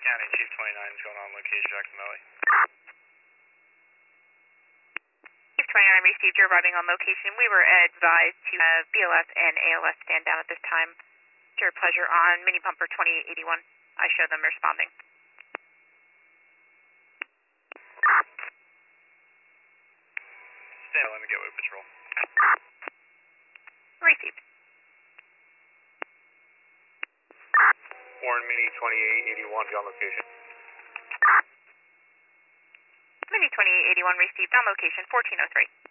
County Chief 29 is going on location, Jackson Valley. Chief 29 received your arriving on location. We were advised to have BLS and ALS stand down at this time. It's your pleasure on mini bumper 2881. I show them responding. Stand on the gateway patrol. Received. Warren Mini 2881 on location. Mini 2881 received on location 1403.